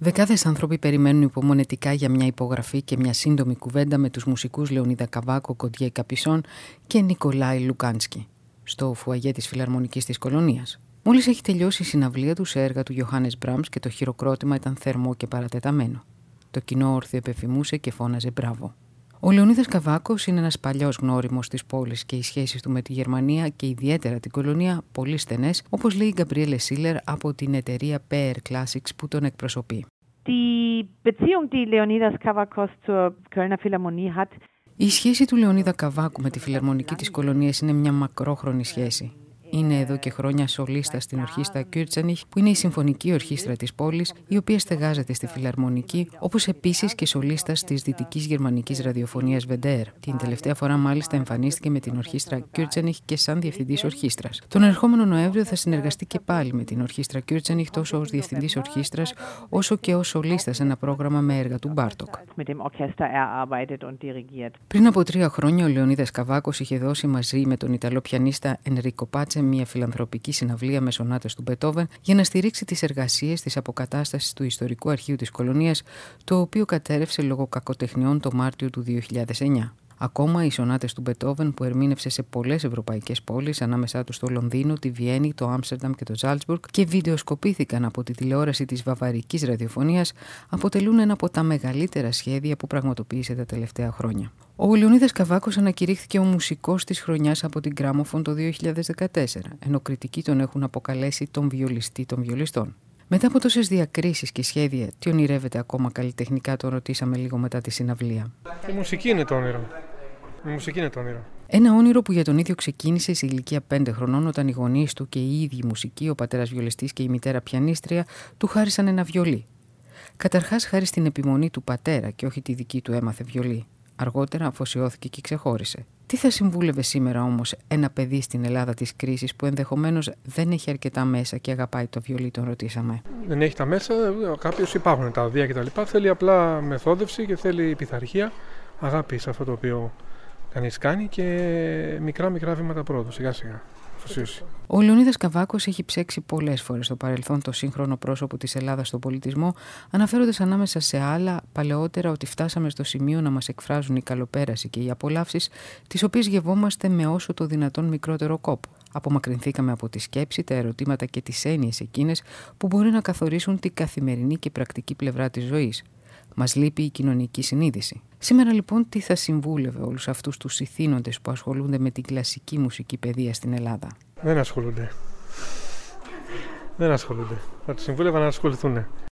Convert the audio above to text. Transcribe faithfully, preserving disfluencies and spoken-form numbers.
Δεκάδες άνθρωποι περιμένουν υπομονετικά για μια υπογραφή και μια σύντομη κουβέντα με τους μουσικούς Λεωνίδα Καβάκο, Κοντιέ Καπισόν και Νικολάη Λουκάνσκι στο φουαγέ της Φιλαρμονικής της Κολονίας. Μόλις έχει τελειώσει η συναυλία του σε έργα του Γιωχάνες Μπράμς και το χειροκρότημα ήταν θερμό και παρατεταμένο. Το κοινό όρθιο επεφημούσε και φώναζε μπράβο. Ο Λεωνίδας Καβάκος είναι ένας παλιός γνώριμος της πόλης και οι σχέσεις του με τη Γερμανία και ιδιαίτερα την Κολονία πολύ στενές, όπως λέει η Γκαμπριέλε Σίλερ από την εταιρεία πι αρ Classics που τον εκπροσωπεί. Η σχέση του Λεωνίδα Καβάκου με τη Φιλαρμονική της Κολονίας είναι μια μακρόχρονη σχέση. Είναι εδώ και χρόνια σολίστα στην ορχήστρα Κιούρτσενιχ, που είναι η συμφωνική ορχήστρα της πόλης, η οποία στεγάζεται στη Φιλαρμονική, όπως επίσης και σολίστα της δυτικής γερμανικής ραδιοφωνίας βι ντι αρ. Την τελευταία φορά, μάλιστα, εμφανίστηκε με την ορχήστρα Κιούρτσενιχ και σαν διευθυντής ορχήστρας. Τον ερχόμενο Νοέμβριο θα συνεργαστεί και πάλι με την ορχήστρα Κιούρτσενιχ, τόσο ως διευθυντής ορχήστρας, όσο και ως σολίστα σε ένα πρόγραμμα με έργα του Μπάρτοκ. Πριν από τρία χρόνια, ο Λεωνίδας Καβάκος είχε δώσει μαζί με τον Ιταλό πιανίστα Ενρίκο Πάτσε μια φιλανθρωπική συναυλία με σονάτες του Μπετόβεν για να στηρίξει τις εργασίες της αποκατάστασης του ιστορικού αρχείου της Κολονίας, το οποίο κατέρρευσε λόγω κακοτεχνιών το Μάρτιο του δύο χιλιάδες εννιά. Ακόμα οι σονάτες του Μπετόβεν που ερμήνευσε σε πολλές ευρωπαϊκές πόλεις, ανάμεσά τους το Λονδίνο, τη Βιέννη, το Άμστερνταμ και το Ζάλτσμπουργκ, και βιντεοσκοπήθηκαν από τη τηλεόραση της βαβαρικής ραδιοφωνίας, αποτελούν ένα από τα μεγαλύτερα σχέδια που πραγματοποίησε τα τελευταία χρόνια. Ο Λεωνίδας Καβάκος ανακηρύχθηκε ο μουσικός της χρονιάς από την Γκράμοφον το δύο χιλιάδες δεκατέσσερα, ενώ κριτικοί τον έχουν αποκαλέσει τον βιολιστή των βιολιστών. Μετά από τόσες διακρίσεις και σχέδια, τι ονειρεύεται ακόμα καλλιτεχνικά, τον ρωτήσαμε λίγο μετά τη συναυλία. Η μουσική είναι το όνειρο. Η μουσική είναι το όνειρο. Ένα όνειρο που για τον ίδιο ξεκίνησε σε ηλικία πέντε χρονών, όταν οι γονείς του και οι ίδιοι μουσικοί, ο πατέρας βιολιστής και η μητέρα πιανίστρια, του χάρισαν ένα βιολί. Καταρχάς, χάρη στην επιμονή του πατέρα και όχι τη δική του, έμαθε βιολί. Αργότερα αφοσιώθηκε και ξεχώρισε. Τι θα συμβούλευε σήμερα όμως ένα παιδί στην Ελλάδα της κρίσης που ενδεχομένως δεν έχει αρκετά μέσα και αγαπάει το βιολί, τον ρωτήσαμε. Δεν έχει τα μέσα, κάποιος υπάρχουν τα οδεία κτλ. Θέλει απλά μεθόδευση και θέλει πειθαρχία, αγάπη σε αυτό το οποίο κανείς κάνει και μικρά μικρά βήματα πρόοδου, σιγά σιγά. Ο Λεωνίδας Καβάκος έχει ψέξει πολλές φορές στο παρελθόν το σύγχρονο πρόσωπο της Ελλάδας στον πολιτισμό, αναφέροντας ανάμεσα σε άλλα παλαιότερα ότι φτάσαμε στο σημείο να μας εκφράζουν η καλοπέραση και οι απολαύσεις, τις οποίες γευόμαστε με όσο το δυνατόν μικρότερο κόπο. Απομακρυνθήκαμε από τη σκέψη, τα ερωτήματα και τις έννοιες εκείνες που μπορεί να καθορίσουν την καθημερινή και πρακτική πλευρά της ζωής. Μας λείπει η κοινωνική συνείδηση. Σήμερα λοιπόν τι θα συμβούλευε όλους αυτούς τους ηθήνοντες που ασχολούνται με την κλασική μουσική παιδεία στην Ελλάδα? Δεν ασχολούνται. Δεν ασχολούνται. Θα τους συμβούλευα να ασχοληθούν.